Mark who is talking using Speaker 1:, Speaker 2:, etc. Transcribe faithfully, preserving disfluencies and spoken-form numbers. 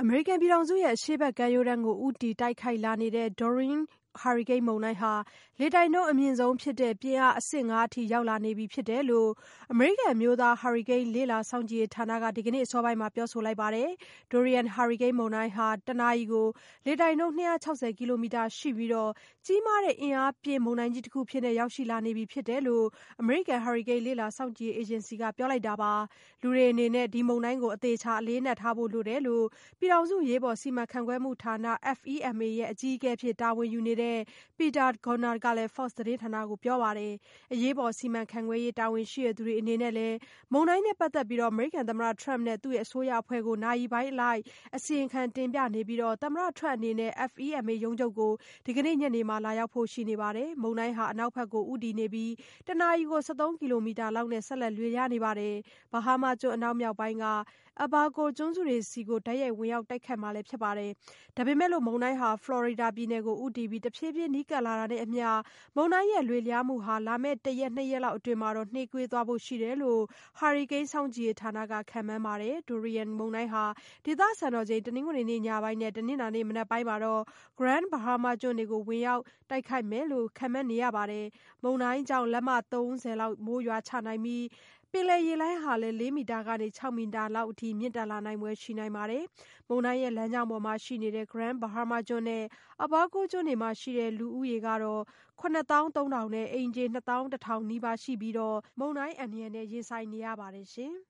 Speaker 1: အမေရိကန်ပြည်ထောင်စုရဲ့အရှေ့ဘက်ကမ်းရိုးတန်းကိုဦးတည်တိုက်ခိုက်လာနေတဲ့ Dorian ဟာရီကိန်းမုန်တိုင်းဟာလေတိုက်နှုန်းအမြင့်ဆုံးဖြစ်တဲ့ပြင်းအားအဆင့်ငါးအထိရောက်လာနေပြီဖြစ်တယ်လို့အမေရိကန်အမျိုးသားဟာရီကိန်းလေ့လာစောင့်ကြည့်ရေးဌာနကဒီကနေ့အစောပိုင်းမှာပြောဆိုလိုက်ပါတယ်။ Dorian ဟာရီကိန်းမုန်တိုင်းဟာတနာရီကိုလေတိုက်နှုန်း၂၆၀ကီလိုမီတာရှိပြီးကြီးမားတဲ့အင်အားပြင်းမုန်တိုင်းကြီးတခုအဖြစ်ရောက်ရှိလာနေပြီဖြစ်တယ်လို့အမေရိကန်ဟာရီကိန်းလေ့လာစောင့်ကြည့်ရေးအေဂျင်စီကပြောလိုက်တာပါ။လူတွေအနေနဲ့ဒီမုန်တိုင်းကိုအသေအချာအလေးအနက်ထားဖို့လိုတယ်လို့ပြည်ထောင်စုအရေးပေါ်စီမံခန့်ခွဲမှုဌာန F E M A ရဲ့အကြီးအကဲအဖြစ်တာဝန်ယူနေတဲ့ Peter Gardner ကလည်း Fox သတင်းဌာနကိုပြောပါတယ်။အရေးပေါ်စီမံခန့်ခွဲရေးတာဝန်ရှိသူတွေအနေနဲ့လည်းမုန်တိုင်းနဲ့ပတ်သက်ပြီးအမေရိကန်သမ္မတ Trump နဲ့သူ့အစိုးရအဖွဲ့ကိုနာရီပိုင်းအလိုက်အစီရင်ခံတင်ပြနေပြီးသမ္မတ Trump အနေနဲ့ F E M A ရုံးချုပ်ကိုဒီကနေ့ညနေမှာလာရောက်ဖို့ရှိနေပါတယ်။မုန်တိုင်းဟာအနောက်ဘက်ကိုဦးတည်နေပြီးတနာရီကို၁၃ကီလိုမီတာလောက်နဲ့ဆက်လက်ရွေ့လျားနေပါတယ်။ Bahama ကျွန်းအနောက်မြောက်ပိုင်းက Abaco ကျွန်းစုတွေဆီကိုတိုက်ရိုက်ဝင်ရောက်တိုက်ခတ်မှာဖြစ်ပါတယ်။ဒါပေမဲ့မုန်တိုင်းဟာဖလော်ရီဒါပြည်နယ်ကိုဦးတည်ပြီးတဖြည်းဖြည်းနီးကပ်လာတာနဲ့အမျှမုန်တိုင်းရဲ့ရွေ့လျားမှုဟာလာမယ့်တရက်နှစ်ရက်လောက်အတွင်းမှာနှေးကွေးသွားဖို့ရှိတယ်လို့ဟာရီကိန်းစောင့်ကြည့်ရေးဌာနကခန့်မှန်းပါတယ်။ Dorian မုန်တိုင်းဟာဒေသစံတော်ချိန်တနင်္ဂနွေနေ့ညပိုင်းနဲ့တနင်္လာနေ့မနက်ပိုင်းမှာ Grand Bahama ကျွန်းတွေကိုဝင်ရောက်တိုက်ခတ်မယ်လို့ခန့်မှန်းနေရပါတယ်။မုန်တိုင်းကြောင့်လက်မသုံးဆယ်လောက်မိုးရွာချနိုင်ပြီးပင်လယ်ရေလှိုင်းဟာလည်းလေးမီတာကနေခြောက်မီတာလောက်အထိမြင့်တက်လာနိုင်ဖွယ်ရှိနိုင်ပါတယ်။မုန်တိုင်းရဲ့လမ်းကြောင်းပေါ်မှာရှိနေတဲ့ Grand Bahama ကျွန်းနဲ့ Abaco ကျွန်းတွေမှာရှိတဲ့လူဦးရေကတော့ခုနှစ်သောင်းသုံးထောင်နဲ့အိမ်ခြေနှစ်သောင်းတစ်ထောင်နီးပါးရှိပြီးမုန်တိုင်းအန္တရာယ်နဲ့ရင်ဆိုင်နေရပါတယ်ရှင်။